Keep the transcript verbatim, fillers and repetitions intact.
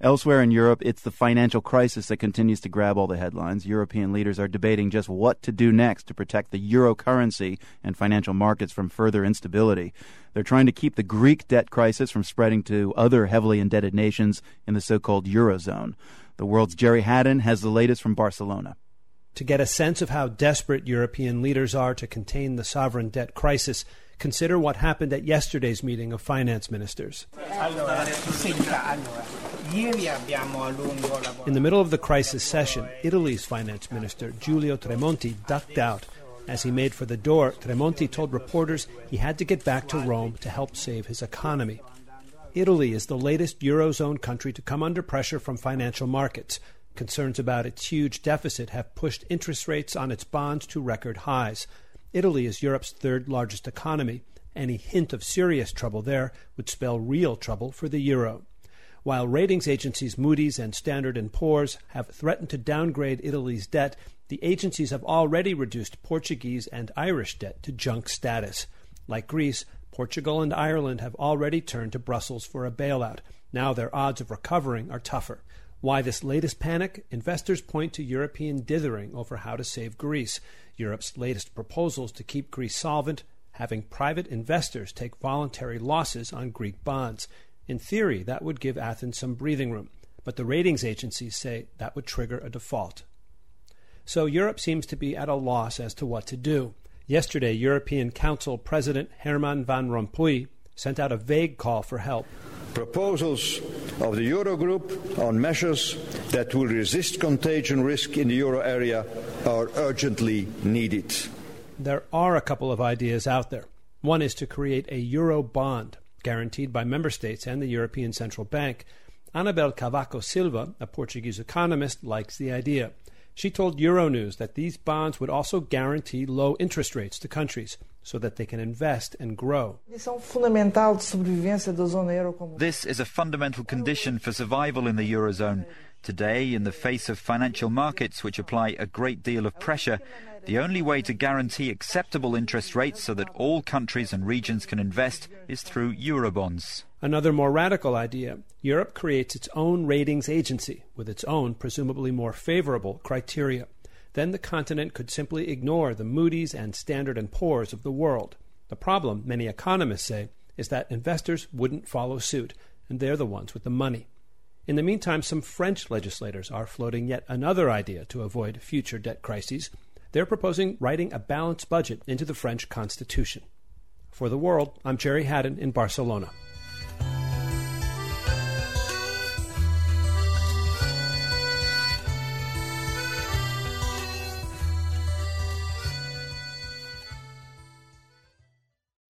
Elsewhere in Europe, it's the financial crisis that continues to grab all the headlines. European leaders are debating just what to do next to protect the euro currency and financial markets from further instability. They're trying to keep the Greek debt crisis from spreading to other heavily indebted nations in the so-called Eurozone. The World's Jerry Haddon has the latest from Barcelona. To get a sense of how desperate European leaders are to contain the sovereign debt crisis, consider what happened at yesterday's meeting of finance ministers. In the middle of the crisis session, Italy's finance minister, Giulio Tremonti, ducked out. As he made for the door, Tremonti told reporters he had to get back to Rome to help save his economy. Italy is the latest Eurozone country to come under pressure from financial markets. Concerns about its huge deficit have pushed interest rates on its bonds to record highs. Italy is Europe's third largest economy. Any hint of serious trouble there would spell real trouble for the euro. While ratings agencies Moody's and Standard and Poor's have threatened to downgrade Italy's debt, the agencies have already reduced Portuguese and Irish debt to junk status. Like Greece, Portugal and Ireland have already turned to Brussels for a bailout. Now their odds of recovering are tougher. Why this latest panic? Investors point to European dithering over how to save Greece. Europe's latest proposals to keep Greece solvent, having private investors take voluntary losses on Greek bonds. In theory, that would give Athens some breathing room, but the ratings agencies say that would trigger a default. So Europe seems to be at a loss as to what to do. Yesterday, European Council President Herman Van Rompuy sent out a vague call for help. Proposals of the Eurogroup on measures that will resist contagion risk in the euro area are urgently needed. There are a couple of ideas out there. One is to create a euro bond guaranteed by member states and the European Central Bank. Anabel Cavaco Silva, a Portuguese economist, likes the idea. She told Euronews that these bonds would also guarantee low interest rates to countries so that they can invest and grow. This is a fundamental condition for survival in the Eurozone. Today, in the face of financial markets which apply a great deal of pressure, the only way to guarantee acceptable interest rates so that all countries and regions can invest is through Eurobonds. Another more radical idea. Europe creates its own ratings agency with its own, presumably more favorable, criteria. Then the continent could simply ignore the Moody's and Standard and Poor's of the world. The problem, many economists say, is that investors wouldn't follow suit, and they're the ones with the money. In the meantime, some French legislators are floating yet another idea to avoid future debt crises. They're proposing writing a balanced budget into the French constitution. For The World, I'm Jerry Haddon in Barcelona.